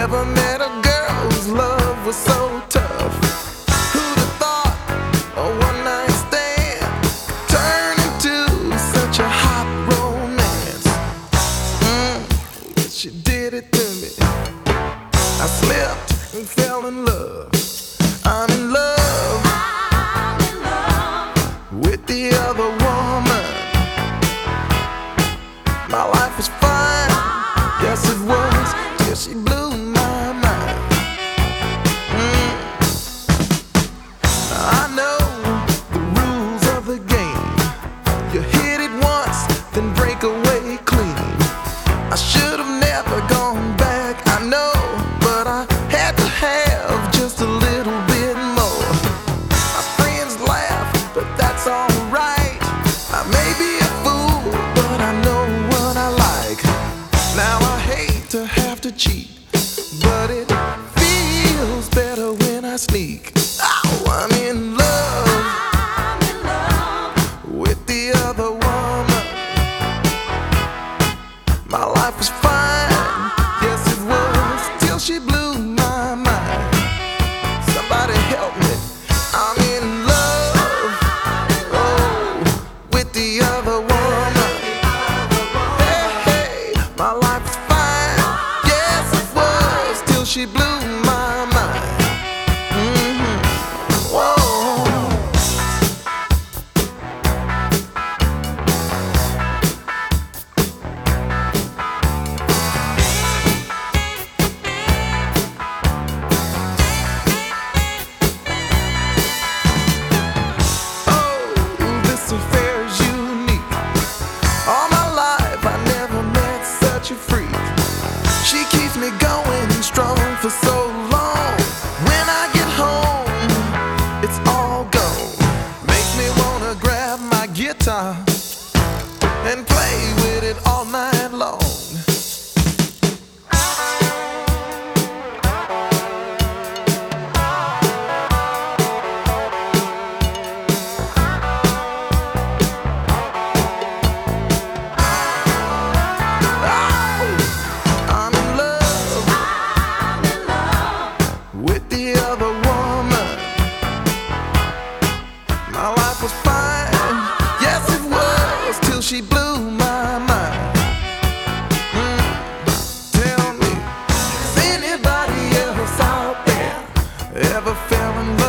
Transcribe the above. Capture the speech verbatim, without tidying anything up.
Never met a girl whose love was so tough. Who'd have thought a one-night stand turned into such a hot romance? Mm, she did it to me. I slipped and fell in love. I'm in love, I'm in love with the other woman. My life was fine, yes it was, till she blew my mind. Mm. I know the rules of the game. You hit it once, then break away clean. I should have never gone back, I know, but I had to have just a little bit more. My friends laugh, but that's alright. I may be a fool, but I know what I like. Now I hate to have to cheat, but it feels better when I sneak. Oh, I'm in love, I'm in love with the other woman. My life was fine, yes it was, till she blew my mind. Somebody help me, I'm in love, oh, with the other woman. Hey, hey, my life was fine, yes it was, till she blew my mind. Mhm. Whoa. Oh, this affair is unique. All my life I never met such a freak. She keeps me going strong for so long. When I get home, it's all gone. Makes me wanna grab my guitar and play with it all night long. I'm in love, I'm in love with the other woman. My life was fine, yes it was, till she blew my mind. Mm. Tell me, has anybody else out there ever fell in love